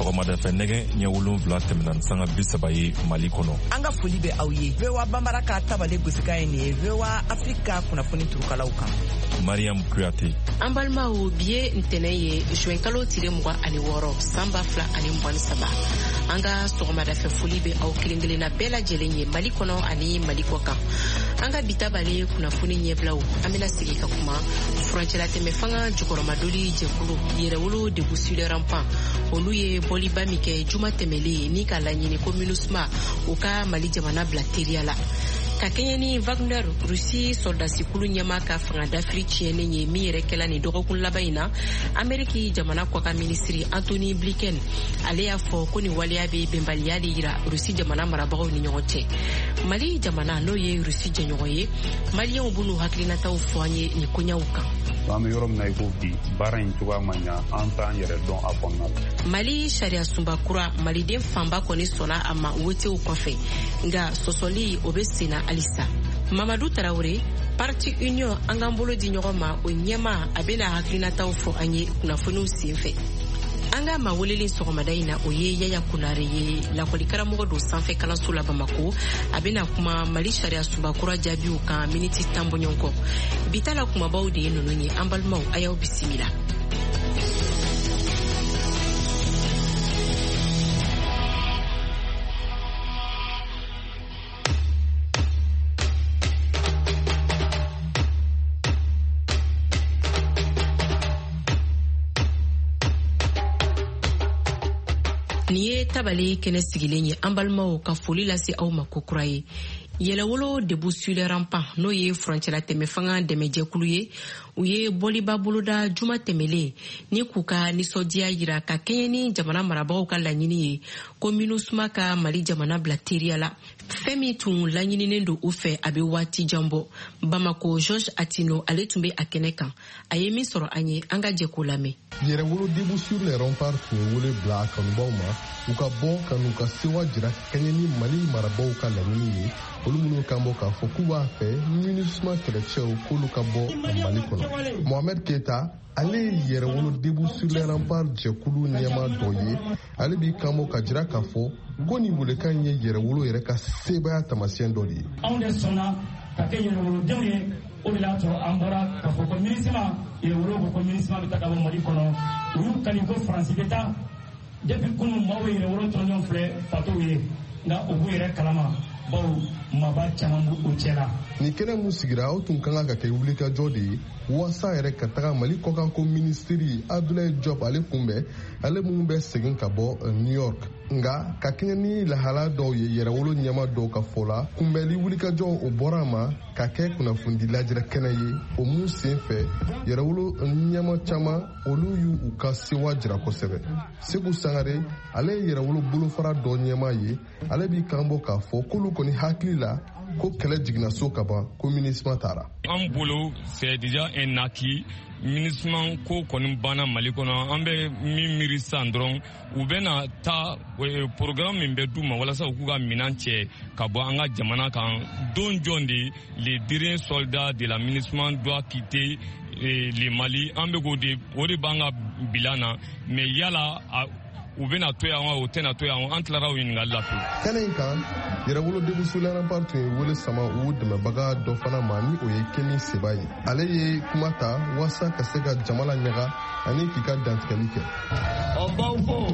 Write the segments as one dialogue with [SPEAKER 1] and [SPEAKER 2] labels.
[SPEAKER 1] sɔgɔmadafɛ nɛgɛ ɲɛ 7 tɛmɛna sanga 30 ye Mali kɔnɔ.
[SPEAKER 2] An ka foli bɛ aw ye. VOA Bambara ka tabale gosika ye nin ye VOA Afrika kunnafoni turukalaw kan.
[SPEAKER 1] Mariam Kuyate.
[SPEAKER 3] An balimaw bi ye ntɛnɛ ye juin kalo tile 26 san 2023. An ka sɔgɔmadafɛ foli bɛ aw kelen-kelenna bɛɛ lajɛlen ye Mali kɔnɔ ani Mali kɔ kan. An ka bitabale kunnafoni ɲɛbilaw an bɛna sigi ka kuma furancɛla tɛmɛ fanga jukɔrɔmadoli jɛkulu yɛrɛwolo debu suleranpan olu ye bɔliba min kɛ juma tɛmɛlen ni ka laɲini ko MINUSMA u ka Mali jamana bila teriya la. Ka kɛɲɛ ni Wagner Rusi soldasikulu ɲɛma ka fanga dafiri tiɲɛnen ye min yɛrɛ kɛla ni dɔgɔkun laban in na Ameriki jamana kɔka minisiri Anthony Blinken ale y'a fɔ ko ni waleya bɛ bɛnbaliya de yira Rusi jamana marabagaw ni ɲɔgɔn cɛ. Mali jamana n'o ye Rusi jɛɲɔgɔn ye Maliyɛnw b'u hakilinataw fɔ an ye ni koɲaw kan.
[SPEAKER 4] An bɛ yɔrɔ min na i ko bi baara in cogoya man ɲa an t'an yɛrɛ dɔn a kɔnɔna la.
[SPEAKER 3] Mali sariya sunba kura maliden fanba kɔni sɔnna a ma wotew kɔfɛ nka sɔsɔli o bɛ senna halisa. Mamadou Tarawele Parti Union an k'an bolo di ɲɔgɔn ma o ɲɛma a bɛna hakilinataw fɔ an ye kunnafoniw senfɛ. An ka ma welelen sɔgɔmada in na o ye Yaya Kunare ye lakɔli karamɔgɔ don sanfɛ kalanso la Bamako a bɛna kuma Mali sariya sunba kura jaabiw kan miniti 10 bɔɲɔgɔn kɔ. Bitala kumabaw de ye ninnu ye an balimaw a y'aw bisimila. Ni ye tabale kɛnɛ sigilen ye an balimaw ka foli lase aw ma ko kura ye. Yɛlɛwolo debu suleranpan n'o ye furancɛla tɛmɛ fanga dɛmɛjɛkulu ye u ye bɔliba boloda juma tɛmɛlen ni k'u ka nisɔndiya yira ka kɛɲɛ ni jamana marabagaw ka laɲini ye ko MINUSMA ka Mali jamana bila teriya la. Fɛn min tun laɲininen don u fɛ a bɛ waati jan bɔ. Bamako George Atino ale tun bɛ a kɛnɛ kan a ye min sɔrɔ an ye an ka jɛ k'o lamɛn.
[SPEAKER 5] Yɛrɛwolo debu suleranpan tun ye wele bila kanubaw ma u ka bɔ ka n'u ka sewa jira kɛɲɛ ni Mali marabagaw ka laɲini ye olu minnu kan bɔ k'a fɔ k'u b'a fɛ MINUSMA kɛlɛcɛw k'olu ka bɔ Mali kɔnɔ. Mohamed Keita ale ye yɛrɛwolo debu suleranpan jɛkulu ɲɛma dɔ ye ale b'i kan bɔ ka jira k'a fɔ ko nin welekan ye yɛrɛwolo yɛrɛ ka sebaya tamasiyɛn dɔ de ye.
[SPEAKER 6] Anw de sɔnna ka kɛ yɛrɛwolodenw ye o de y'a sɔrɔ an bɔra k'a fɔ ko MINUSMA yɛrɛwolo ko ko MINUSMA bɛ taa ka bɔ Mali kɔnɔ u y'u kali ko Faransi bɛ taa depuis kunun maaw ye yɛrɛwolo tɔnjɔn filɛ fatow ye nka u b'u yɛrɛ kalama baw maba caman b'u cɛ la.
[SPEAKER 5] Ni kɛnɛ mun sigira aw tun kan ka kɛ wulikajɔ de ye waasa yɛrɛ ka taga Mali kɔkanko minisiri Abdoulaye Diop ale kunbɛn ale minnu bɛ segin ka bɔ New York. Nga ka kɛɲɛ ni lahala dɔw ye yɛrɛwolo ɲɛma dɔw ka fɔ la kunbɛnli wulikajɔ o bɔra a ma ka kɛ kunnafoni lajɛrɛ kɛnɛ ye o mun sen fɛ yɛrɛwolo ɲɛma caman olu y'u ka sewa jira kosɛbɛ. Seku Sangare ale ye yɛrɛwolo bolofara dɔ ɲɛma ye ale b'i kan bɔ k'a fɔ k'olu kɔni hakili la ko kɛlɛ jiginna so ka ban ko MINUSMA taara.
[SPEAKER 7] An bolo c'est déjà un acquis MINUSMA ko kɔni banna Mali kɔnɔ an bɛ min miiri sisan dɔrɔn u bɛna taa programme min bɛ d'u ma walasa u k'u ka minɛn cɛ ka bɔ an ka jamana kan don jɔn de les derniers soldats de la MINUSMA doivent quitter le Mali an bɛ o de b'an ka bilan na mais yala u bɛna to yan wa o tɛna to yan an tilara o ɲininkali la pewu.
[SPEAKER 5] Kɛnɛ in kan yɛrɛwolo debu suleranpan tun ye wele sama u dɛmɛbaga dɔ fana ma ni o ye Keni Seba ye ale ye kuma ta waasa ka se ka jama la ɲaga ani k'i ka dantigɛli kɛ.
[SPEAKER 8] An b'aw fo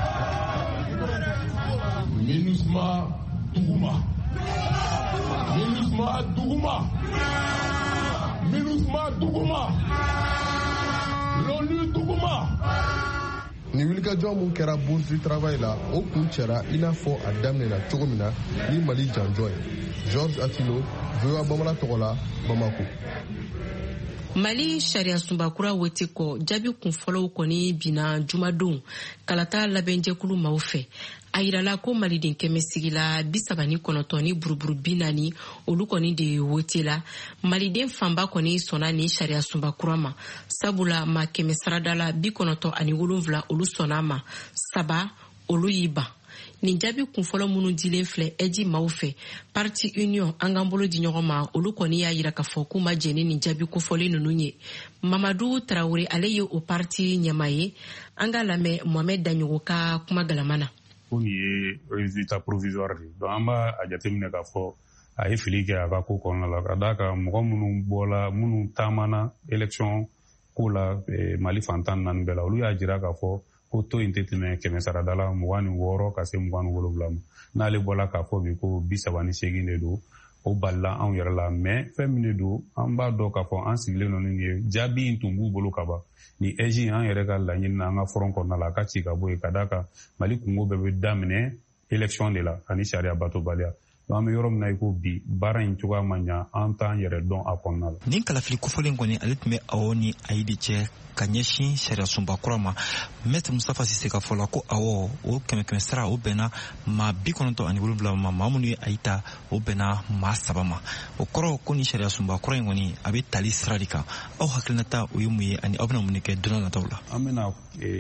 [SPEAKER 8] MINUSMA duguma MINUSMA duguma MINUSMA duguma l'ONU duguma.
[SPEAKER 5] Ni wulikajɔ mun kɛra Bourse du Travail la o kun cɛra i n'a fɔ a daminɛna cogo min na ni Mali janjɔ ye. George Atino, VOA Bambara tɔgɔ la, Bamako.
[SPEAKER 3] Mali sariya sunbakura wote kɔ jaabi kunfɔlɔw kɔni bina jumadon kalata labɛnjɛkulu maaw fɛ a yirala ko maliden kɛmɛ sigila 39 ni buruburu 40 olu kɔni de wote la maliden fanba kɔni sɔnna ni sariya sunbakura ma sabula ma kɛmɛ saradala 97 olu sɔnna ma saba olu y'i ban nin jaabi kunfɔlɔ minnu dilen filɛ eji maaw fɛ parti union an k'an bolo di ɲɔgɔn ma olu kɔni y'a yira k'a fɔ k'u ma jɛn ni nin jaabi kofɔlen ninnu ye. Mamadu Tarawele ale ye o parti ɲɛma ye. An ka lamɛn Mohamed Daɲogo ka kuma galama na.
[SPEAKER 4] Ko nin ye résultat provisoire de donc an b'a jateminɛ k'a fɔ a ye fili kɛ a ka ko kɔnɔna la ka d'a kan mɔgɔ minnu bɔla minnu taamana élection ko la Mali fantan naani bɛɛ la olu y'a jira k'a fɔ ko taux in tɛ tɛmɛ 100 saradala 26 ka se 27 ma n'ale bɔla k'a fɔ bi ko 38 de don o balila anw yɛrɛ la mais fɛn min de don an b'a dɔn k'a fɔ an sigilen nɔ nin ye jaabi in tun b'u bolo ka ban ni eji an yɛrɛ ka laɲini na an ka front kɔnɔna la a ka ci ka bɔ yen ka d'a kan Mali kungo bɛɛ bɛ daminɛ élection de la ani sariya batobaliya. An bɛ yɔrɔ min na i ko bi baara in cogoya ma ɲa an t'an yɛrɛ dɔn a kɔnɔna la.
[SPEAKER 9] Nin kalafili kofɔlen kɔni ale tun bɛ awɔ ni Ayidi cɛ ka ɲɛsin sariya sunba kura ma. Maître Mustafa Sise ka fɔ la ko awɔ o 100 sara o bɛnna maa 97 ma maa minnu ye Ayita o bɛnna maa 3 ma. O kɔrɔ ko ni sariya sunba kura in kɔni a bɛ tali sira de kan. Aw hakilinata o ye mun ye ani aw bɛna mun de kɛ don nataw la.
[SPEAKER 4] An bɛna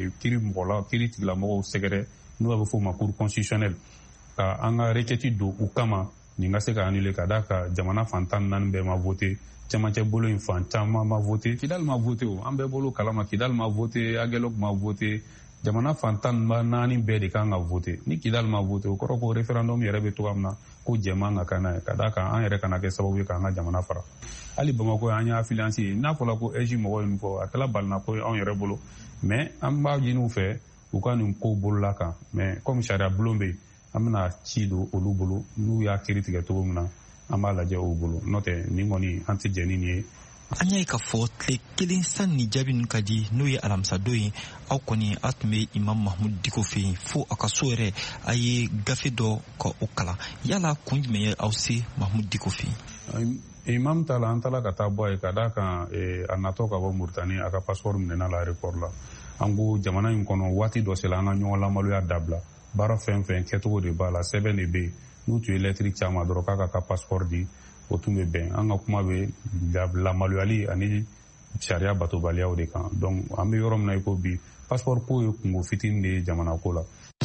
[SPEAKER 4] kiiri tigilamɔgɔw sɛgɛrɛ n'o bɛ fɔ o ma cour constitutionnelle ka an ka requête don u kama nin ka se ka annulé ka d'a kan jamana fantan naani bɛɛ ma voté cɛmancɛ bolo in fan caman ma voté Kidal ma voté o an bɛɛ bolo kalama Kidal ma voté Aguelok ma voté jamana fantan naani bɛɛ de kan ka voté ni Kidal ma voté o kɔrɔ ko référendum yɛrɛ bɛ togoya min na ko jɛman ka kan n'a ye ka d'a kan an yɛrɛ kana kɛ sababu ye k'an ka jamana fara hali Bamako an y'a affiliance ye n'a fɔla ko EJ mɔgɔ ye nin fɔ a kɛla balina ko ye anw yɛrɛ bolo mais an b'a ɲini u fɛ u ka nin ko bolola kan mais comme sariya bulon bɛ yen an bɛna ci don olu bolo n'u y'a kiiri tigɛ cogo min na an b'a lajɛ u bolo n'o tɛ nin kɔni an tɛ jɛn ni nin ye.
[SPEAKER 9] An y'a ye k'a fɔ tile kelen san ni jaabi ninnu ka di n'o ye alamisa don ye aw kɔni aw tun bɛ Imam Mahmud Diko fɛ yen fo a ka so yɛrɛ a ye gafe dɔ ka o kalan yala kun jumɛn ye aw se Mahmud Diko fɛ yen.
[SPEAKER 4] Imam ta la an taara ka taa bɔ a ye ka d'a kan a natɔ ka bɔ Muritani a ka passeport minɛna la aéroport la an ko jamana in kɔnɔ waati dɔ sera an ka ɲɔgɔn lamaloya dabila baara fɛn fɛn kɛcogo de b'a la sɛbɛn de bɛ yen n'u tun ye lɛtiri caman dɔrɔn k'a ka passeport di o tun bɛ bɛn an ka kuma bɛ lamaloyali ani sariya batobaliyaw de kan donc an bɛ yɔrɔ min na i ko bi passeport ko ye kungo fitinin de ye jamana ko la.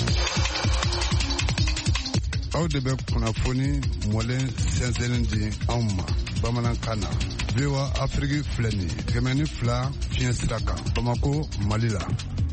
[SPEAKER 10] Aw de bɛ kunnafoni mɔlen sɛnsɛnnin di anw ma bamanankan na VOA Afrique filɛ nin ye 102 fiɲɛ sira kan Bamako Mali la.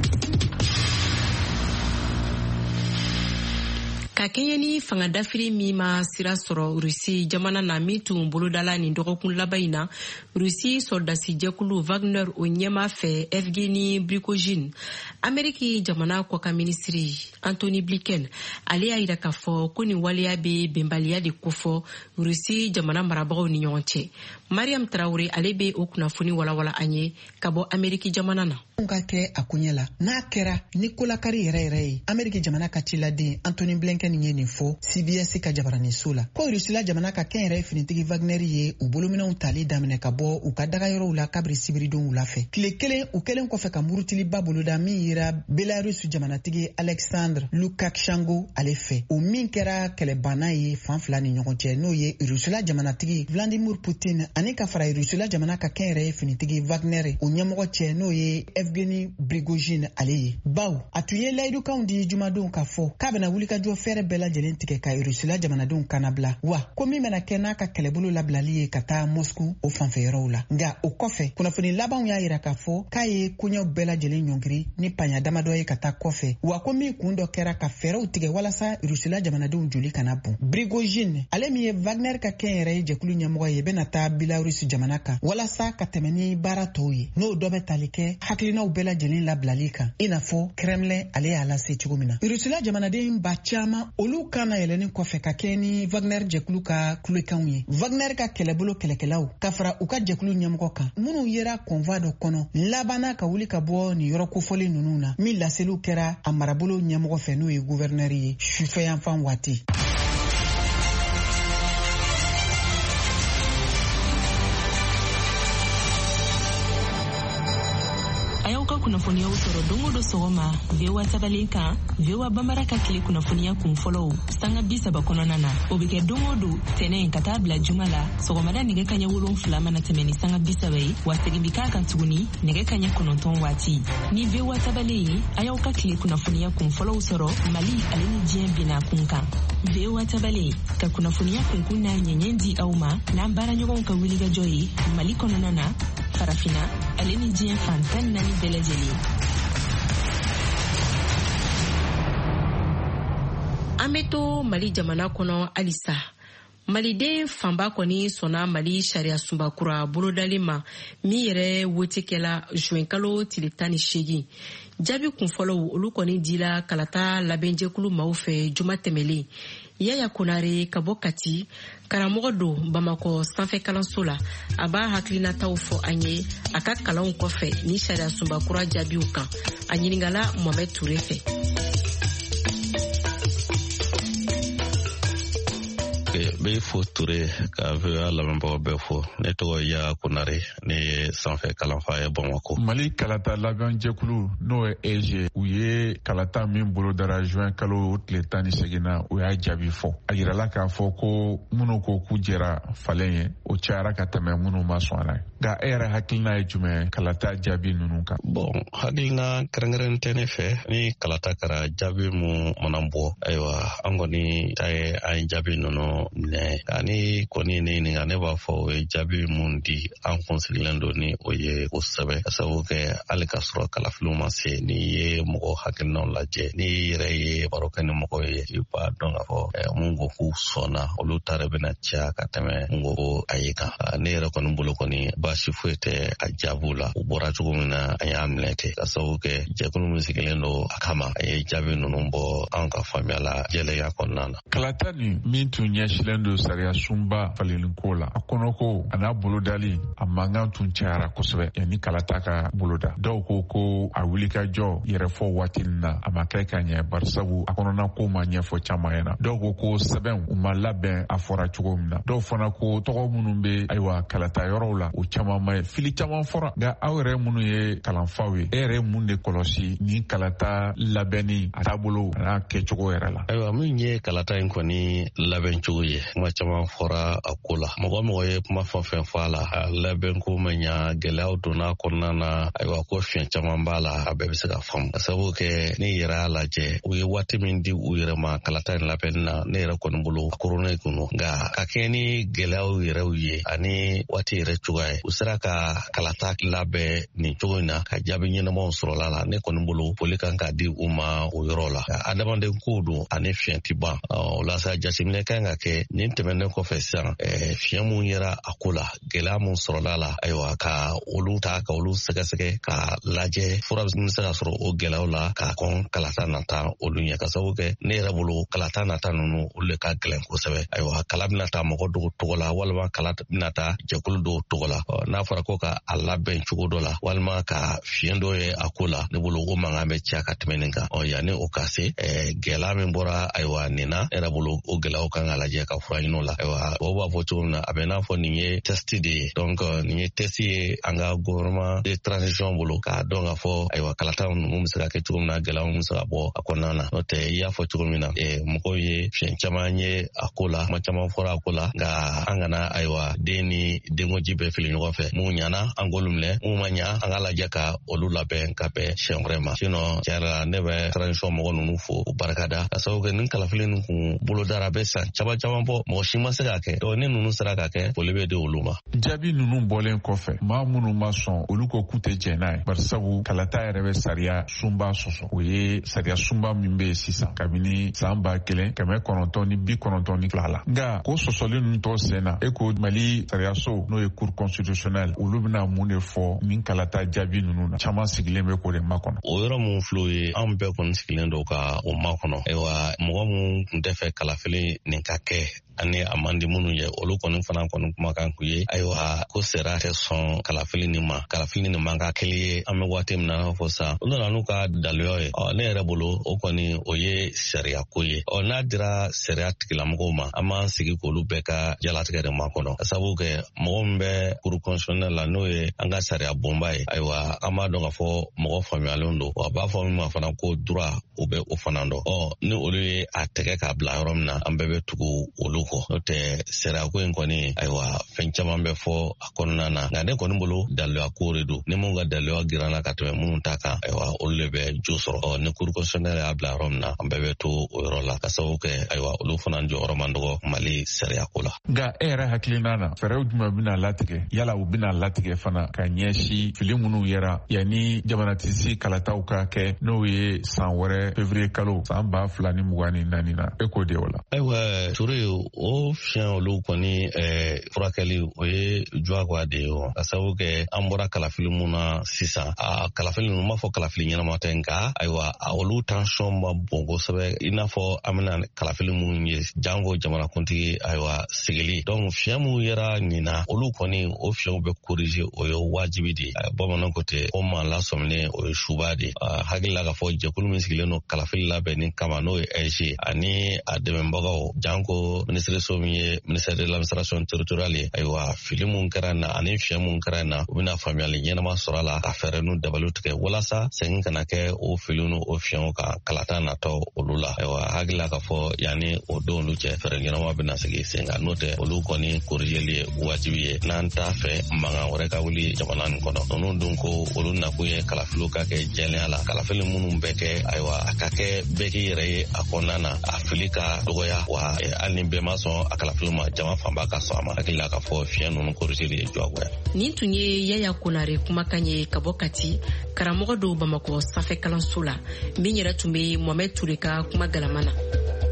[SPEAKER 3] Ka kɛɲɛ ni fanga dafiri min ma sira sɔrɔ Rusi jamana na min tun bolodala nin dɔgɔkun laban in na Rusi soldasi jɛkulu Wagner o ɲɛma fɛ Evgeny Prigozhin Ameriki jamana kɔkan minisiri Antony Blinken ale y'a yira k'a fɔ ko nin waleya bɛ bɛnbaliya de kofɔ Rusi jamana marabagaw ni ɲɔgɔn cɛ. Mariam Traoré ale bɛ o kunnafoni walawala an ye ka bɔ Ameriki jamana na.
[SPEAKER 11] Ka kɛ a kuɲɛ la n'a kɛra ni kolakari yɛrɛ ye Ameriki jamana ka ciladen Antony Blinken ye nin fɔ CBS ka jabarani so la ko Rusila jamana ka kɛn yɛrɛ finitigi Wagner ye u bolominɛw tali daminɛ ka bɔ u ka dagayɔrɔw la kabiri sibiridon wula fɛ tile kelen u kɛlen kɔfɛ ka murutiliba boloda min yira Belarus jamanatigi Alexandre Lukashenko ale fɛ o min kɛra kɛlɛbanna ye fan fila ni ɲɔgɔn cɛ n'o ye Rusila jamanatigi Vladimir Putin ani ka fara Rusila jamana ka kɛn yɛrɛ finitigi Wagner o ɲɛmɔgɔ cɛ n'o ye Evgeny Prigozhin ale ye baw a tun ye layidukanw di jumadenw k'a fɔ k'a bɛna wulikajɔ fɛrɛ bɛɛ lajɛlen tigɛ ka Rusila jamanadenw kanabila wa ko min bɛna kɛ n'a ka kɛlɛbolo labilali ye ka taa Moscou o fanfɛyɔrɔw la nka o kɔfɛ kunnafoni labanw y'a yira k'a fɔ k'a ye koɲɛw bɛɛ lajɛlen ɲɔngiri ni panya damadɔ ye ka taa kɔfɛ wa ko min kun dɔ kɛra ka fɛɛrɛw tigɛ walasa Rusila jamanadenw joli kana bon Prigozhin ale min ye Wagner ka kɛn yɛrɛ ye jɛkulu ɲɛmɔgɔ ye bɛna taa Belarus jamana kan walasa ka tɛmɛ ni baara tɔw ye n'o dɔ bɛ tali kɛ hakilinaw bɛɛ lajɛlen labilali kan i n'a fɔ Kremlin ale y'a lase cogo min na Rusila jamanaden ba caman olu kana yɛlɛnin kɔfɛ ka kɛ ni Wagner jɛkulu ka kulekanw ye Wagner ka kɛlɛbolo kɛlɛkɛlaw ka fara u ka jɛkulu ɲɛmɔgɔ kan minnu yera convoi dɔ kɔnɔ labanna ka wuli ka bɔ nin yɔrɔ kofɔlen ninnu na min laseliw kɛra a marabolo ɲɛmɔgɔ fɛ n'o ye gouverneur ye sufɛyanfan waati.
[SPEAKER 12] kunnafoniyaw sɔrɔ don o don sɔgɔma VOA tabalen kan VOA Bambara ka tile kunnafoniya kun fɔlɔw sanga 30 kɔnɔna na o bɛ kɛ don o don tɛnɛn ka taa bila juma la sɔgɔmada nɛgɛ kaɲɛ 7 mana tɛmɛ ni sanga 30 ye wa segin bi k'a kan tuguni nɛgɛ kaɲɛ 9 waati ni VOA tabalen ye a y'aw ka tile kunnafoniya kun fɔlɔw sɔrɔ Mali ale ni diɲɛ bina kun kan VOA tabalen ka kunnafoniya kunkun n'a ɲɛɲɛ di aw ma n'an baaraɲɔgɔnw ka wulikajɔ ye Mali kɔnɔna na farafina ale ni diɲɛ fan 14 bɛɛ lajɛlen.
[SPEAKER 3] An bɛ to Mali jamana kɔnɔ halisa maliden fanba kɔni sɔnna Mali sariya sunbakura bolodali ma min yɛrɛ wotekɛla juin kalo tile 18 jaabi kunfɔlɔw olu kɔni dila kalata labɛnjɛkulu maaw fɛ juma tɛmɛlen Yaya Konare ka bɔ Kati karamɔgɔ don Bamakɔ sanfɛ kalanso la a b'a hakilinataw fɔ an ye a ka kalanw kɔfɛ ni sariya sunbakura jaabiw kan a ɲiningala Mohamed Touré fɛ.
[SPEAKER 13] Bɛ fo Ture ka VOA lamɛnbagaw bɛɛ fo ne tɔgɔ Yaya Konare ne ye sanfɛ kalanfa ye Bamakɔ.
[SPEAKER 14] Mali kalata labɛnjɛkulu n'o ye EG u ye kalata min bolodara juin kalo tile 18 na u y'a jaabi fɔ a yirala k'a fɔ ko minnu ko k'u jɛra falen ye o cayara ka tɛmɛ minnu ma sɔn a la nka e yɛrɛ hakilina ye jumɛn kalata jaabi ninnu kan?
[SPEAKER 13] Bon hakilina kɛrɛnkɛrɛnnen tɛ ne fɛ ni kalata kɛra jaabi mun mana bɔ ayiwa an kɔni ta ye an jaabi ninnu minɛ ani kɔni ne ɲininka ne b'a fɔ o ye jaabi mun di an kunsigilen don ni o ye kosɛbɛ ka sababu kɛ hali ka sɔrɔ kalafiliw ma se n'i ye mɔgɔ hakilinaw lajɛ n'i yɛrɛ ye baro kɛ ni mɔgɔ ye i b'a dɔn k'a fɔ mun ko k'u sɔnna olu ta yɛrɛ bɛna caya ka tɛmɛ mun ko a ye kan ne yɛrɛ kɔni bolo kɔni baasi foyi tɛ a jaabiw la u bɔra cogo min na an y'a minɛ ten ka sababu kɛ jɛkulu min sigilen don a kama a ye jaabi ninnu bɔ an ka faamuya la jɛlenya kɔnɔna na.
[SPEAKER 14] Kalata nin min tun ɲɛsilen don sariya sunba falenko la a kɔnɔ ko a n'a bolodali a mankan tun cayara kosɛbɛ yanni kalata ka boloda dɔw ko a wulikajɔ yɛrɛfɔ waati na a ma kɛ ka ɲɛ barisabu a kɔnɔna ko ma ɲɛfɔ caman ɲɛna dɔw ko sɛbɛn u ma labɛn a fɔra cogo min na dɔw fana ko tɔgɔ minnu bɛ ayiwa kalata yɔrɔw la o caman ma ye fili caman fɔra nka aw yɛrɛ minnu ye kalanfaw ye e yɛrɛ mun de kɔlɔsi ni kalata labɛnni a taabolo a n'a kɛcogo yɛrɛ la?
[SPEAKER 13] Ayiwa min ye kalata in kɔni labɛn cogo ye kuma caman fɔra a ko la mɔgɔ ye kuma fɛn fɔ a la a labɛn ko ma ɲa gɛlɛyaw donna kɔnɔna na ayiwa ko fiɲɛ caman b'a la a bɛɛ bɛ se ka faamu ka sababu kɛ ne yɛrɛ y'a lajɛ u ye waati min di u yɛrɛ ma kalata in labɛnni na ne yɛrɛ kɔni bolo a koronnen kunu nka ka kɛ ni gɛlɛyaw yɛrɛw ye ani waati yɛrɛ cogoya ye u sera ka kalata labɛn nin cogo in na ka jaabi ɲɛnamaw sɔrɔla la ne kɔni bolo foli kan ka di u ma o yɔrɔ la adamaden kow don ani fiɲɛ ti ban o la sa jateminɛ kan ka kɛ nin tɛmɛnen kɔfɛ sisan fiɲɛ mun yɛra a ko la gɛlɛya mun sɔrɔla la ayiwa ka olu ta ka olu sɛgɛsɛgɛ ka lajɛ fura min se ka sɔrɔ o gɛlɛyaw la ka kɔn kalata nata olu ɲɛ ka sababu kɛ ne yɛrɛ bolo kalata nata ninnu olu le ka gɛlɛn kosɛbɛ ayiwa kala bɛna ta mɔgɔ dɔw tɔgɔ la walima kala bɛna ta jɛkulu dɔw tɔgɔ la n'a fɔra ko ka a labɛn cogo dɔ la walima ka fiɲɛ dɔ ye a ko la ne bolo o mankan bɛ caya ka tɛmɛ nin kan yanni o ka se gɛlɛya min bɔra ayiwa nin na ne yɛrɛ bolo o gɛlɛyaw kan ka lajɛ ka fura ɲini o la ayiwa o b'a fɔ cogo min na a bɛ n'a fɔ nin ye testi de ye donc nin ye testi ye an ka gouvernement de transition bolo k'a dɔn k'a fɔ ayiwa kalata ninnu bɛ se ka kɛ cogo min na gɛlɛyaw bɛ se ka bɔ a kɔnɔna na n'o tɛ i y'a fɔ cogo min na mɔgɔw ye fiɲɛ caman ye a ko la kuma caman fɔra a ko la nka an kana ayiwa den ni denkoji bɛɛ fili ɲɔgɔn fɛ mun ɲana an k'olu minɛ mun ma ɲa an ka lajɛ ka olu labɛn ka bɛn siɲɛ wɛrɛ ma sinon tiɲɛ yɛrɛ la ne bɛ transition mɔgɔ ninnu fo u barikada ka sababu kɛ nin kalafili ninnu kun bolodara a bɛ san caman bɔ mɔgɔ si ma se k'a kɛ donc ni ninnu sera k'a kɛ foli bɛ di olu ma.
[SPEAKER 14] Jaabi ninnu bɔlen kɔfɛ maa minnu ma sɔn olu ko k'u tɛ jɛn n'a ye barisabu kalata yɛrɛ bɛ sariya sunba sɔsɔ o ye sariya sunba min bɛ yen sisan kabini san 1992 la nka ko sɔsɔli ninnu tɔ sen na e ko Mali sariyaso n'o ye cour constitutionnelle olu bɛna mun de fɔ nin kalata jaabi ninnu na caman sigilen bɛ k'o de makɔnɔ.
[SPEAKER 13] O yɔrɔ mun filɛ o ye an bɛɛ kɔni sigilen don ka o makɔnɔ ayiwa mɔgɔ mun tun tɛ fɛ kalafili nin ka kɛ ani amandi minnu ye olu kɔni fana kɔni kumakan ku ye ayiwa ko sera tɛ sɔn kalafili ni ma man ka kelen ye an bɛ waati min na fɔ sa olu nana n'u ka daliyo ye ne yɛrɛ bolo o kɔni o ye sariya ko ye n'a dira sariya tigilamɔgɔw ma an b'an sigi k'olu bɛɛ ka jalatigɛ de ma kɔnɔ ka sababu kɛ mɔgɔ min bɛ cour constitutionnelle la n'o ye an ka sariya bonba ye ayiwa an b'a dɔn k'a fɔ mɔgɔ faamuyalen don wa a b'a fɔ min ma fana ko droit o bɛ o fana dɔn ni olu ye a tɛgɛ k'a bila yɔrɔ min na an bɛɛ bɛ tugu olu kɔ n'o tɛ sariya ko in kɔni ayiwa fɛn caman bɛ fɔ a kɔnɔna na nka ne kɔni bolo daliluya ko de don ni mun ka daliluya giranna ka tɛmɛ minnu ta kan ayiwa olu de bɛ jo sɔrɔ ni cour constitutionnelle y'a bila yɔrɔ min na an bɛɛ bɛ to o yɔrɔ la ka sababu kɛ ayiwa olu fana jɔyɔrɔ man dɔgɔ Mali sariya ko la.
[SPEAKER 14] Nka e yɛrɛ hakilina na fɛɛrɛw jumɛn bɛna latigɛ yala u bɛna latigɛ fana ka ɲɛsin fili minnu yɛra yanni jamanatisi kalataw ka kɛ n'o ye san wɛrɛ février kalo san 2024 na e k'o de o la.
[SPEAKER 13] Ayiwa Ture o fiɲɛ olu kɔni furakɛli o ye diyagoya de ye o ka sababu kɛ an bɔra kalafili mun na sisan kalafili ninnu m'a fɔ kalafili ɲɛnama tɛ nka ayiwa olu tension ma bon kosɛbɛ i n'a fɔ an bɛna kalafili minnu ye jango jamanakuntigi ayiwa sigili donc fiɲɛ minnu yɛra nin na olu kɔni o fiɲɛw bɛ corriger o ye wajibi de bamananw ko ten ko maa lasɔminen o ye suba de hakili la k'a fɔ jɛkulu min sigilen don kalafili labɛnni kama n'o ye SG ani a dɛmɛbagaw janko ministère min ye ministère de l'administration territoriale ye ayiwa fili mun kɛra na ani fiɲɛ mun kɛra na u bɛna faamuyali ɲɛnama sɔrɔ a la ka fɛɛrɛ n'u dabaliw tigɛ walasa sɛgɛn kana kɛ o filiw n'o fiɲɛw kan kalata natɔ olu la ayiwa hakili la k'a fɔ yanni o don olu cɛ fɛɛrɛ ɲɛnama bɛna sigi sen kan n'o tɛ olu kɔni corrigeli ye wajibi ye n'an t'a fɛ mankan wɛrɛ ka wuli jamana nin kɔnɔ ninnu dun ko olu nakun ye kalafiliw ka kɛ jɛlenya la kalafili minnu bɛ kɛ ayiwa a ka kɛ bɛɛ k'i yɛrɛ ye a kɔnɔna na a fili ka dɔgɔya wa hali ni bɛɛ ma sɔn a kalafiliw ma jama fanba ka sɔn a ma hakili la k'a fɔ fiɲɛ ninnu corrigeli ye diyagoya.
[SPEAKER 3] Nin tun ye Yaya Konare kumakan ye ka bɔ Kati karamɔgɔ dɔw Bamakɔ sanfɛ kalanso la min yɛrɛ tun bɛ Mohamed Ture ka kuma galama na.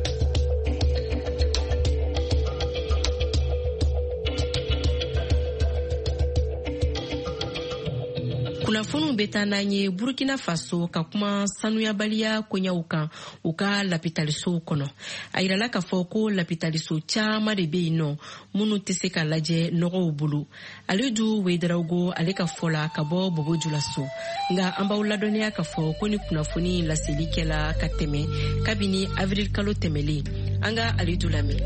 [SPEAKER 3] Kunnafoniw bɛ taa n'an ye Burkina Faso ka kuma sanuyabaliya koɲɛw kan u ka lapitalisow kɔnɔ. A yirala k'a fɔ ko lapitaliso caman de bɛ yen nɔ minnu tɛ se ka lajɛ nɔgɔw bolo. Alidu Wederawogo ale ka fɔ la ka bɔ Bobo Julaso. Nka an b'aw ladɔnniya k'a fɔ ko ni kunnafoni laseli kɛla ka tɛmɛ kabini avril kalo tɛmɛlen. An ka Alidu lamɛn.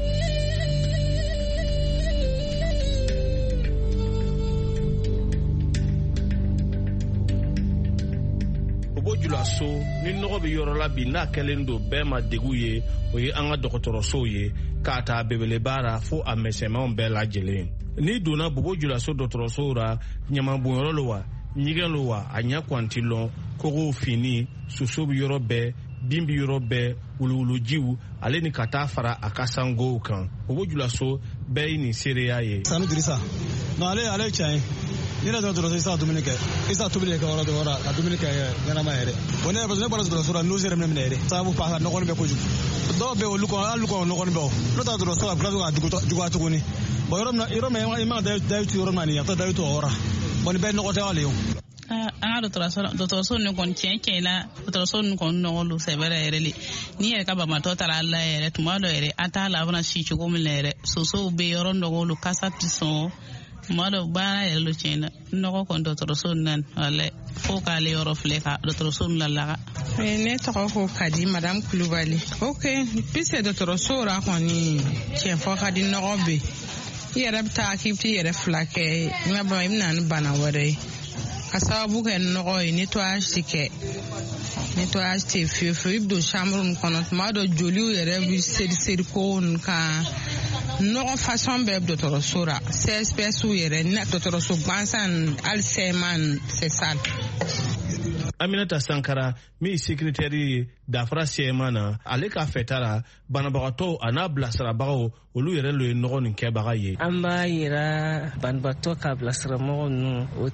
[SPEAKER 15] Julaso ni nɔgɔ bɛ yɔrɔ la bi n'a kɛlen don bɛɛ ma degun ye o ye an ka dɔgɔtɔrɔsow ye k'a ta belebeleba la fo a misɛnmanw bɛɛ lajɛlen. N'i donna Bobo Julaso dɔgɔtɔrɔsow la ɲamanbɔnyɔrɔ lo wa ɲɛgɛn lo wa a ɲɛ kwanti lɔn kogow fini soso bɛ yɔrɔ bɛɛ bin bɛ yɔrɔ bɛɛ wuluwulujiw ale ni ka taa fara a ka sangow kan. Bobo Julaso bɛɛ ye nin seereya ye.
[SPEAKER 16] Sanu Dirisa non ale ye tiɲɛ ye. Ni ne dɔgɔtɔrɔso isa dumuni kɛ isa tobili kɛ yɔrɔ dɔ yɔrɔ ka dumuni kɛ ɲɛnama yɛrɛ bon ne bɔra dɔgɔtɔrɔso la n'o sera minɛ yɛrɛ sababu pa nɔgɔnin bɛ kojugu dɔw bɛ olu kɔnɔ hali kɔnɔ nɔgɔnin bɛ n'o ta dɔgɔtɔrɔso la bila ka juguya tuguni bon yɔrɔ min i ma dayi tu yɔrɔ min na nin yàtọ̀ dayi tu o yɔrɔ bon nin bɛɛ nɔgɔ tɛ wale ye.
[SPEAKER 17] An ka dɔgɔtɔrɔso ninnu kɔni tiɲɛ na dɔgɔtɔrɔso ninnu kɔni nɔgɔ don sɛbɛrɛ yɛrɛ de ni yɛrɛ ka bamatɔ taara ala yɛrɛ tuma dɔ yɛrɛ an t'a la a bɛna si cogo min na yɛrɛ sosow bɛ yɔrɔ nɔgɔ olu kasa tɛ sɔn tuma dɔ baara yɛrɛ lo tiɲɛ na nɔgɔ kɔni dɔgɔtɔrɔso ninnu wala fo k'ale yɔrɔ filɛ ka dɔgɔtɔrɔso ninnu lalaga.
[SPEAKER 18] Ne tɔgɔ ko Kadi Madame Kulubali. Ok pise dɔgɔtɔrɔso ra kɔni tiɲɛ fɔ ka di nɔgɔ bɛ i yɛrɛ bɛ taa k'i bɛ t'i yɛrɛ fila kɛ i bɛna ni bana wɛrɛ ye ka sababu kɛ nɔgɔ ye nettoyage tɛ kɛ nettoyage tɛ fiyewu fiyewu i bɛ don chambre min kɔnɔ tuma dɔ joliw yɛrɛ bɛ seri ko ninnu kan nɔgɔ façon bɛɛ bɛ dɔgɔtɔrɔso la CSPS yɛrɛ dɔgɔtɔrɔso gansan hali CMA c'est ça.
[SPEAKER 15] Aminata Sankara min secrétaire ye dafara CMA na ale ka fɛta la banabagatɔw a n'a bilasirabagaw olu yɛrɛ lo ye nɔgɔ nin kɛbaga ye.
[SPEAKER 19] An b'a yira banabagatɔ ka bilasirabagaw ninnu o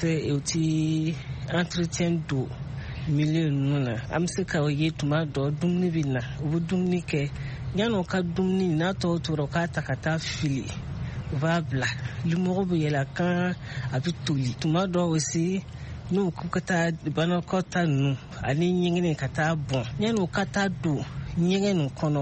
[SPEAKER 19] ti entretien don milieu ninnu na an bɛ se ka o ye tuma dɔ dumuni bɛ na u bɛ dumuni kɛ yanni o ka dumuni n'a tɔw tora u k'a ta ka taa fili u b'a bila limɔgɔ bɛ yɛlɛ kan a bɛ toli tuma dɔ aussi n'u ko ka taa banakɔta ninnu ani ɲɛgɛn ka taa bɔn yanni u ka taa don ɲɛgɛn nin kɔnɔ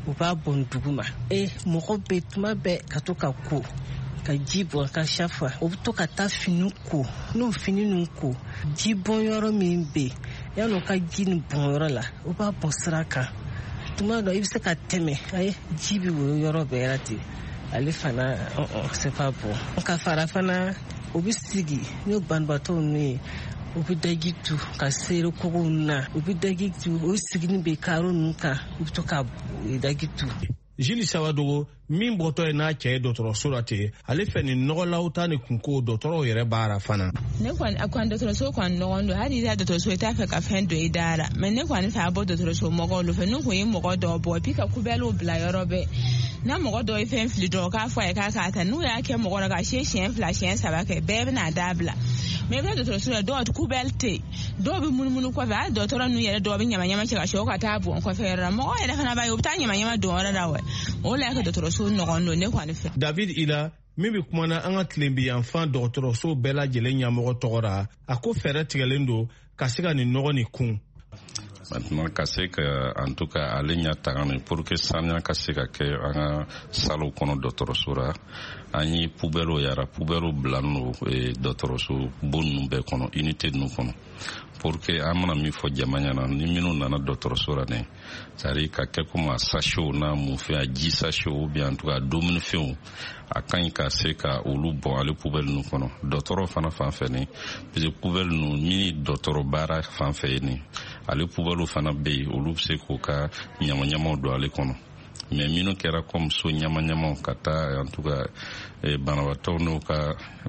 [SPEAKER 19] u b'a bɔn duguma mɔgɔ bɛ tuma bɛɛ ka to ka ko ka ji bɔn ka shafa o bɛ to ka taa fini ko n'o fini ninnu ko ji bɔn yɔrɔ min bɛ yan'o ka ji nin bɔn yɔrɔ la o b'a bɔn sira kan tuma dɔ i bɛ se ka tɛmɛ ji bɛ woyo yɔrɔ bɛɛ la ten ale fana c'est pas bon ka fara fana o bɛ sigi n'o banabaatɔ ninnu ye u bɛ daji tu ka seere kogow na u bɛ daji tu o sigini bɛ karo ninnu kan u bɛ to ka daji tu.
[SPEAKER 15] Jili Sawadogo min bɔtɔ ye n'a cɛ ye dɔgɔtɔrɔso la ten ale fɛ nin nɔgɔlaw ta ni kunko dɔgɔtɔrɔw yɛrɛ baara fana.
[SPEAKER 18] Ne kɔni a kɔni dɔgɔtɔrɔso kɔni nɔgɔn don hali i t'a dɔgɔtɔrɔso i t'a fɛ ka fɛn don i da la mais ne kɔni fɛ a bɔ dɔgɔtɔrɔso mɔgɔw fɛ n'u kun ye mɔgɔ dɔw bɔ puis ka kubɛliw bila yɔrɔ bɛɛ n'a mɔgɔ dɔw ye fɛn fili dɔrɔn k'a fɔ a ye k'a ta n'u y'a kɛ mɔgɔ la ka siɲɛ 2 siɲɛ 3 kɛ bɛɛ bɛna da bila mais i bɛ dɔgɔtɔrɔso la dɔw kubɛli tɛ yen dɔw bɛ munumunu kɔfɛ hali dɔgɔtɔrɔ ninnu yɛrɛ dɔw bɛ ɲamanɲaman cɛ ka sɔrɔ ka taa bɔn kɔfɛ yɔrɔ la mɔgɔ yɛrɛ fana b'a ye u bɛ taa ɲamanɲaman don yɔrɔ la wa o la ka dɔgɔtɔrɔso nɔgɔn don ne kɔni fɛ.
[SPEAKER 15] David Ila min bɛ kumana an ka tilenbiyanfan dɔgɔtɔrɔso bɛɛ lajɛlen ɲɛmɔgɔ tɔgɔ la a ko fɛɛrɛ tigɛlen don ka se ka nin nɔgɔ nin kun.
[SPEAKER 13] Maintenant ka se ka en tout cas ale ɲa taga ni pour que saniya ka se ka kɛ an ka salo kɔnɔ dɔgɔtɔrɔso la an ye poubelle yara poubelle bila no dɔgɔtɔrɔso bon ninnu bɛɛ kɔnɔ unité ninnu kɔnɔ pour que an mana min fɔ jama ɲɛna ni minnu nana dɔgɔtɔrɔso la ne c'est-à-dire ka kɛ comme a sachet n'a mun fɛn a ji sachet ou bien en tout cas dumuni fɛnw a ka ɲi ka se ka olu bɔn ale poubelle ninnu kɔnɔ dɔgɔtɔrɔ fana fan fɛ ni parce que poubelle ninnu min dɔgɔtɔrɔ baara fan fɛ ye ni ale poubelle fana bɛ yen olu bɛ se k'u ka ɲamanɲamanw don ale kɔnɔ mais minnu kɛra comme so ɲamanɲamanw ka taa en tout cas banabaatɔw n'u ka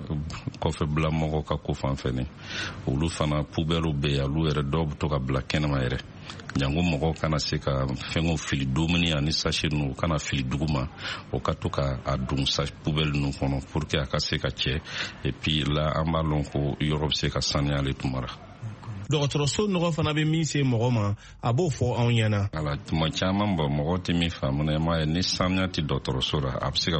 [SPEAKER 13] kɔfɛbila mɔgɔw ka ko fan fɛ ni olu fana poubelle bɛ yen olu yɛrɛ dɔw bɛ to ka bila kɛnɛma yɛrɛ jango mɔgɔw kana se ka fɛnw fili dumuni ani sachet ninnu kana fili duguma o ka to ka a don poubelle ninnu kɔnɔ pour que a ka se ka cɛ et puis là an b'a lɔn ko yɔrɔ bɛ se ka saniya ale tuma la.
[SPEAKER 15] Dɔgɔtɔrɔso nɔgɔ fana bɛ min se mɔgɔ ma a b'o fɔ anw ɲɛna.
[SPEAKER 13] Ala tuma caman bɔ mɔgɔ tɛ min faamu na ma ye ni saniya tɛ dɔgɔtɔrɔso la a bɛ se ka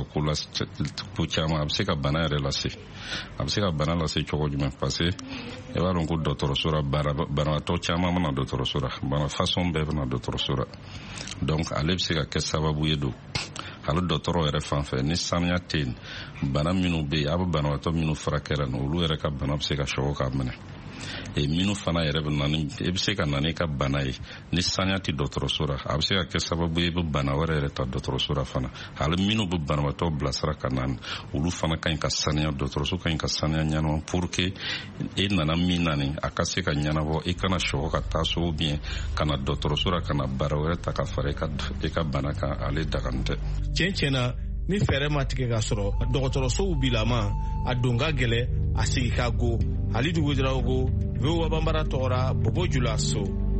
[SPEAKER 13] ko caman a bɛ se ka bana yɛrɛ lase a bɛ se ka bana lase cogo jumɛn parce que i b'a dɔn ko dɔgɔtɔrɔso la banabaatɔ caman mana dɔgɔtɔrɔso la bana façon bɛɛ bɛna dɔgɔtɔrɔso la donc ale bɛ se ka kɛ sababu ye don hali dɔgɔtɔrɔ yɛrɛ fan fɛ ni saniya tɛ yen bana minnu bɛ yen a bɛ banabaatɔ minnu furakɛra olu yɛrɛ ka bana bɛ se ka sɔgɔ k'a minɛ. minnu fana yɛrɛ bɛ na ni e bɛ se ka na n'i ka bana ye ni saniya tɛ dɔgɔtɔrɔso la a bɛ se ka kɛ sababu ye i bɛ bana wɛrɛ yɛrɛ ta dɔgɔtɔrɔso la fana hali minnu bɛ banabaatɔ bilasira ka na olu fana ka ɲi ka saniya dɔgɔtɔrɔso ka ɲi ka saniya ɲɛnama pour que e nana min na ni a ka se ka ɲɛnabɔ i kana sɔgɔ ka taa so bien ka na dɔgɔtɔrɔso la ka na baara wɛrɛ ta ka fara i ka bana kan ale dagani tɛ.
[SPEAKER 15] Tiɲɛ tiɲɛna ni fɛɛrɛ ma tigɛ ka sɔrɔ dɔgɔtɔrɔsow bilama a don ka gɛlɛ a sigi ka go Halidu Ouedraogo VOA Bambara tɔgɔra Bobo Jula So.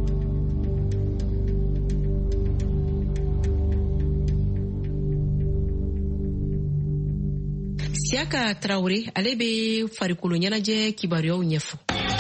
[SPEAKER 3] Siaka Traoré ale bɛ farikolo ɲɛnajɛ kibaruyaw ɲɛfɔ.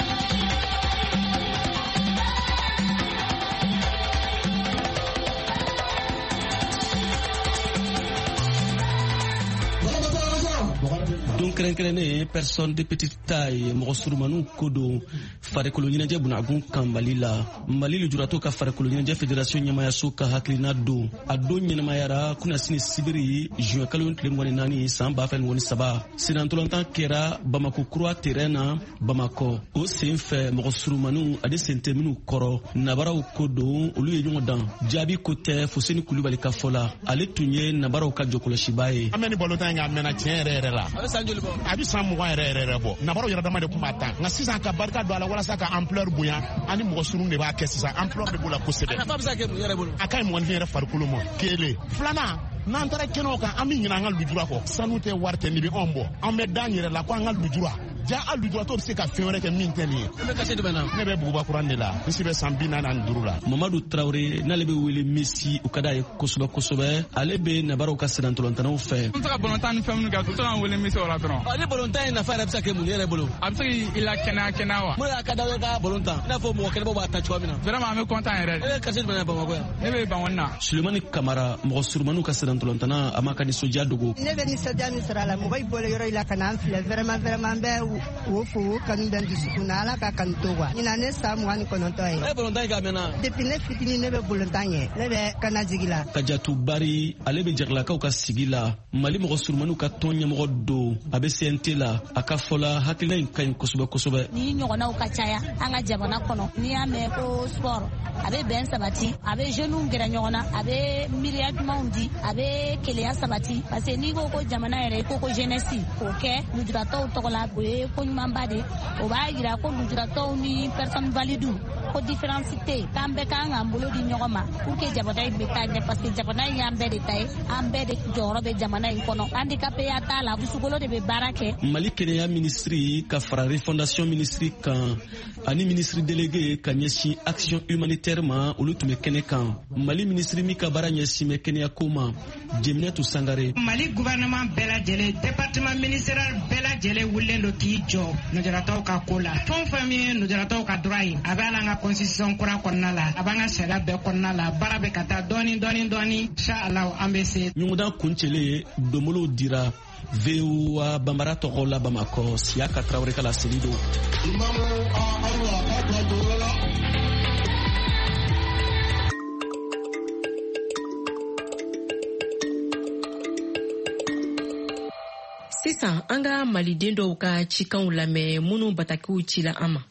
[SPEAKER 20] don kɛrɛnkɛrɛnnen personne de petite taille mɔgɔ surumaniw ko don farikolo ɲɛnajɛ bunagun kan Mali la. Mali lujuratɔw ka farikolo ɲɛnajɛ fédération ɲɛmayaso ka hakilina don a don ɲɛnamayara kunasini sibiri juin kalo tile 24 san 2023 senantɔlɔntan kɛra Bamako kura terrain na Bamakɔ. O sen fɛ mɔgɔ surumaniw ani sen tɛ minnu kɔrɔ nabaraw ko don olu ye ɲɔgɔn dan jaabi ko tɛ Fuseni Kulibali ka fɔ la ale tun ye nabaraw ka jɔkɔlɔsiba ye.
[SPEAKER 8] An bɛ ni balotan in k'a mɛnna tiɲɛ yɛrɛ la a bɛ san 20 yɛrɛ bɔ nabaraw yɛrɛ dama de tun b'a ta nka sisan ka barika don a la walasa ka ampleur bonya ani mɔgɔ surun de b'a kɛ sisan ampleur de b'o la kosɛbɛ a ka ɲi mɔgɔninfin yɛrɛ farikolo ma kelen filanan n'an taara kɛnɛw kan an bɛ ɲinɛ an ka lujura kɔ sanu tɛ wari tɛ nin bɛ anw bɔ an bɛ da yɛrɛ la ko an ka lujura ja a lujuratɔ bɛ se ka fɛn wɛrɛ kɛ min tɛ nin ye ne bɛ Bugubakuran de la n si bɛ san 45 la.
[SPEAKER 20] Mamadu Traoré n'ale bɛ wele Messi o ka d'a ye kosɛbɛ kosɛbɛ ale bɛ nabaraw ka senantɔlɔntanaw fɛ.
[SPEAKER 21] N bɛ se ka balontan ni fɛn minnu kɛ u bɛ se ka wele Messi o la dɔrɔn. Ni balontan in nafa yɛrɛ bɛ se ka kɛ mun yɛrɛ bolo a bɛ se k'i la kɛnɛya wa. Mun y'a ka d'aw ye ka balontan i n'a fɔ mɔgɔ kɛnɛbaw b'a ta cogoya min na. Vraiment an bɛ content yɛrɛ. E bɛ kasi jumɛn na Bamakɔ yan. Ne bɛ Bangɔni na.
[SPEAKER 20] Sulemani Kamara mɔgɔ surumaniw ka senantɔlɔntana a ma ka nisɔndiya dogo.
[SPEAKER 22] Ne bɛ nisɔndiya min sɔrɔ a la mɔgɔ i bolo yɔrɔ in la ka na an filɛ vraiment an bɛ
[SPEAKER 2] wo fo kanu dan dusukuna ala ka kanu to wa ina ne sa mu ani kono to ye
[SPEAKER 20] bolontan ga mena
[SPEAKER 2] depuis ne fitini ne be bolontan ye ne be kana jigila
[SPEAKER 20] Kajatu Bari ale be jaglakaw ka sigila Mali mɔgɔ surumanu ka tɔn ɲɛmɔgɔ do a be CNT la a ka fɔla hakilina in ka ɲi kosɛbɛ kosɛbɛ
[SPEAKER 22] ni ɲɔgɔnnaw ka caya an ka jamana kɔnɔ ni y'a mɛn ko sport a be bɛn sabati a be jeunes gɛrɛ ɲɔgɔn na a be miiriya dumanw di a be keleya sabati parce que n'i ko ko jamana yɛrɛ ko ko jeunesse k'o kɛ lujuratɔw tɔgɔ la o ye ko ɲumanba de o b'a yira ko lujuratɔw ni personne valide ko différence tɛ yen k'an bɛɛ k'an k'an bolo di ɲɔgɔn ma pour que jamana in bɛ taa ɲɛ parce que jamana in y'an bɛɛ de ta ye an bɛɛ de jɔyɔrɔ bɛ jamana in kɔnɔ handicapé ya t'a la dusukolo de bɛ baara kɛ.
[SPEAKER 20] Mali kɛnɛya ministri ka fara refondation ministri kan ani ministri délégué ka ɲɛsin action humanitaire ma olu tun bɛ kɛnɛ kan Mali ministri min ka baara ɲɛsin bɛ kɛnɛya ko ma Jeminatu Sangare.
[SPEAKER 23] Mali gouvernement bɛɛ lajɛlen département ministériel bɛɛ lajɛlen wulilen do k'i jɔ lujuratɔw ka ko la fɛn o fɛn min ye lujuratɔw ka droit ye a bɛ ala an ka constitution kura kɔnɔna la a b'an ka sariya bɛɛ kɔnɔna la baara bɛ ka taa dɔɔni inshallah an bɛ se.
[SPEAKER 20] ɲɔgɔndan kuncɛlen domolo dira VOA Bambara tɔgɔ la Bamakɔ Siyaka Traoré ka laseli do.
[SPEAKER 3] Sisan an ka maliden dɔw ka cikanw lamɛn minnu batakiw cila an ma.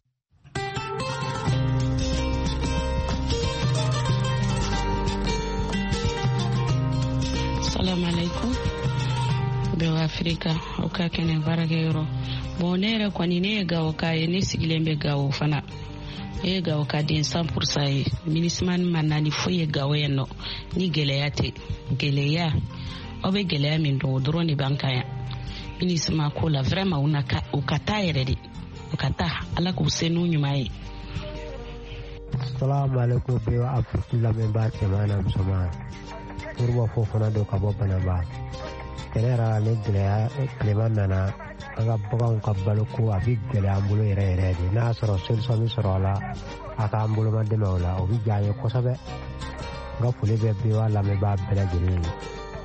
[SPEAKER 24] Assalamu alaikum. Bewa Afrika o ka kɛnɛ baarakɛyɔrɔ. Bon ne yɛrɛ kɔni ne ye Gawo ka ye ne sigilen bɛ Gawo fana. Ne ye Gawo ka den 100% ye. Minisman ma naani foyi ye Gawo yen nɔ. Ni gɛlɛya tɛ. Gɛlɛya aw bɛ gɛlɛya min dɔn o dɔrɔn de b'an kan yan. Minisma ko la vraiment u ka taa yɛrɛ de. U ka taa Ala k'u se n'u ɲuman ye.
[SPEAKER 25] Assalamu alaikum Bewa Afrika lamɛnbaa cɛman na musoman. Urba fo fana do ka bɔ banaba kɛlɛra ne gɛlɛya tilema nana an ka baganw ka baloko a bɛ gɛlɛya an bolo yɛrɛ de n'a sɔrɔ solution min sɔrɔ a la a k'an boloma dɛmɛ o la o bɛ diya an ye kosɛbɛ n ka foli bɛ Bewa lamɛnbaa bɛɛ lajɛlen ye.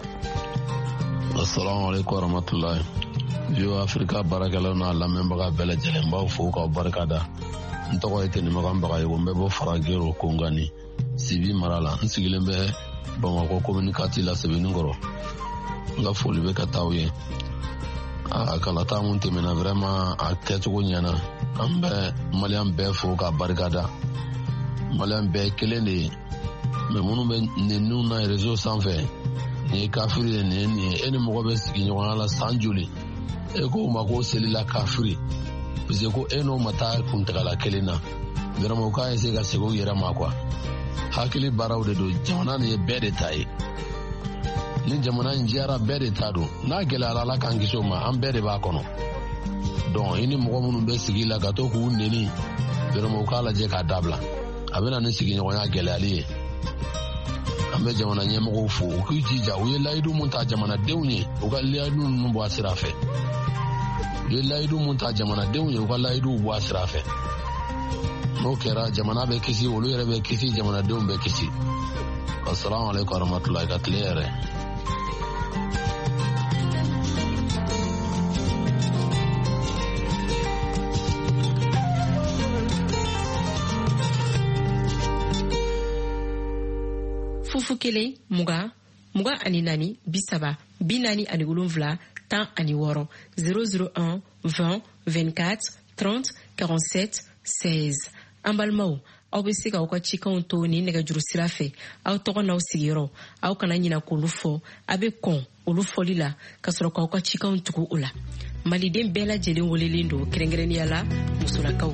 [SPEAKER 13] Assalamu alaikum warahmatullahi. Bewa Afrika baarakɛlaw n'a lamɛnbaga bɛɛ lajɛlen n b'aw fo k'aw barikada. N tɔgɔ ye Tɛnimagan Bagayogo n bɛ bɔ Faragero Kongani Sibi mara la n sigilen bɛ Bamako communicatif la Sɛbɛnnikɔrɔ n ka foli bɛ ka taa aw ye a kalata mun tɛmɛna vraiment a kɛcogo ɲɛna an bɛ maliyɛn bɛɛ fo k'a barikada maliyɛn bɛɛ kelen de ye mais minnu bɛ ninnu na réseau sanfɛ nin ye kafiri ye nin ye e ni mɔgɔ bɛ sigi ɲɔgɔnya la san joli e k'o ma ko selila kafiri parce que ko e n'o ma taa kuntagala kelen na vraiment u k'a essayer ka segin u yɛrɛ ma quoi hakili baaraw de don jamana nin ye bɛɛ de ta ye ni jamana in jɛra bɛɛ de ta don n'a gɛlɛyara Ala k'an kisi o ma an bɛɛ de b'a kɔnɔ donc i ni mɔgɔ minnu bɛ sigi la ka to k'u neni vraiment u k'a lajɛ k'a dabila a bɛ na ni sigiɲɔgɔnya gɛlɛyali ye an bɛ jamana ɲɛmɔgɔw fo u k'u jija u ye layidu mun ta jamanadenw ye u ka layidu ninnu bɔ a sira fɛ u ye layidu mun ta jamanadenw ye u ka layiduw bɔ a sira fɛ n'o kɛra jamana bɛ kisi olu yɛrɛ bɛ kisi jamanadenw bɛ kisi. Assalamu alaikum warahmatullahi ka tile yɛrɛ.
[SPEAKER 3] Fufu kelen mugan ani naani 30 47 16 001 20 24 30 47 16. An balimaw aw bɛ se ka aw ka cikanw to ni nɛgɛjuru sira fɛ aw tɔgɔ n'aw sigiyɔrɔ aw kana ɲina k'olu fɔ a bɛ kɔn olu fɔli la ka sɔrɔ k'aw ka cikanw tugu o la. Maliden bɛɛ lajɛlen welelen don kɛrɛnkɛrɛnnenya la musolakaw.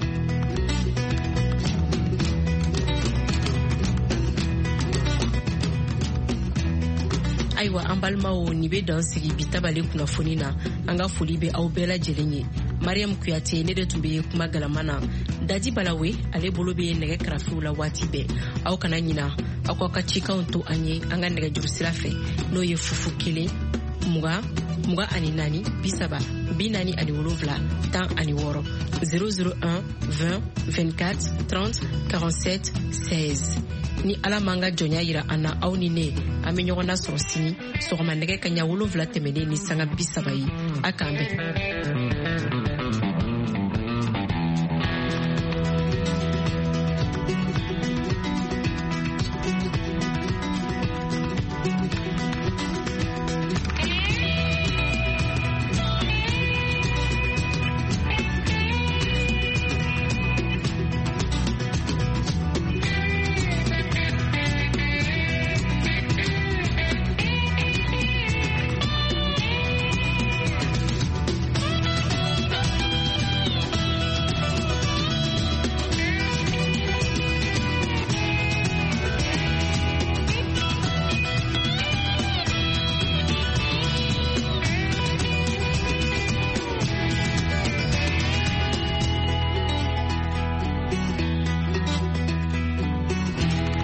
[SPEAKER 3] Ayiwa an balimaw ni bɛ dan sigi bi tabale kunnafoni na an ka foli bɛ aw bɛɛ lajɛlen ye. Mariam Kuyate ne de tun bɛ kuma galama na Daji Balawe ale bolo bɛ nɛgɛ karafiw la waati bɛɛ aw kana ɲina aw ka cikanw to an ye an ka nɛgɛjuru sira fɛ n'o ye fufu kelen mugan ani naani 30 47 16 001 20 24 30 47 16. Ni Ala m'an ka jɔnya yira an na aw ni ne an bɛ ɲɔgɔn na sɔrɔ sini sɔgɔma nɛgɛ kaɲa 7 tɛmɛnen ni sanga 30 ye a k'an bɛn.